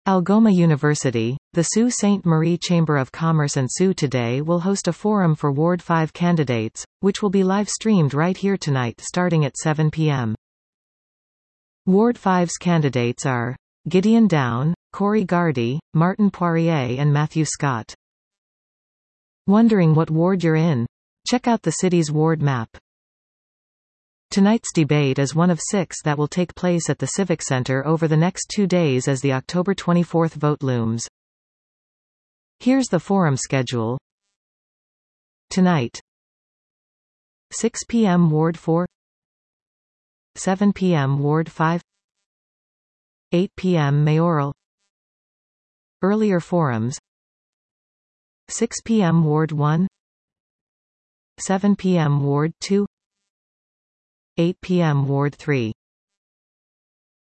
Algoma University, the Sault Ste. Marie Chamber of Commerce and Sault today will host a forum for Ward 5 candidates, which will be live-streamed right here tonight starting at 7 p.m. Ward 5's candidates are Gideon Down, Corey Gardy, Martin Poirier and Matthew Scott. Wondering what ward you're in? Check out the city's ward map. Tonight's debate is one of 6 that will take place at the Civic Center over the next 2 days as the October 24 vote looms. Here's the forum schedule. Tonight, 6 p.m. Ward 4, 7 p.m. Ward 5, 8 p.m. Mayoral. Earlier forums, 6 p.m. Ward 1, 7 p.m. Ward 2, 8 p.m. Ward 3.